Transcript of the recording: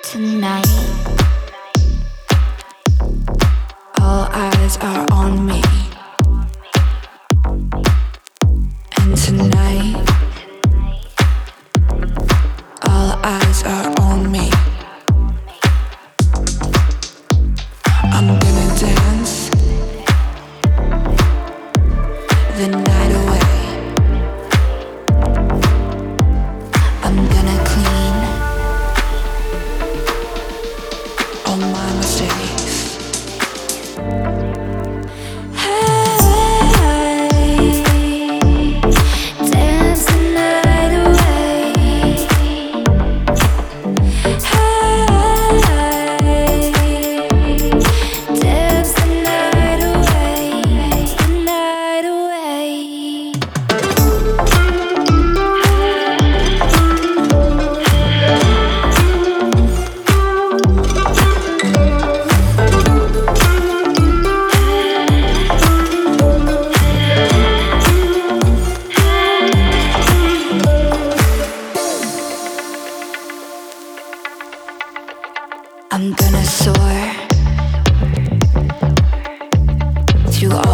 Tonight, all eyes are on me. And tonight, all eyes are on me. I'm gonna dance the night away. I'm gonna clean all my mistakes. Dance the night away. Dance the night away. The night away. I'm gonna soar through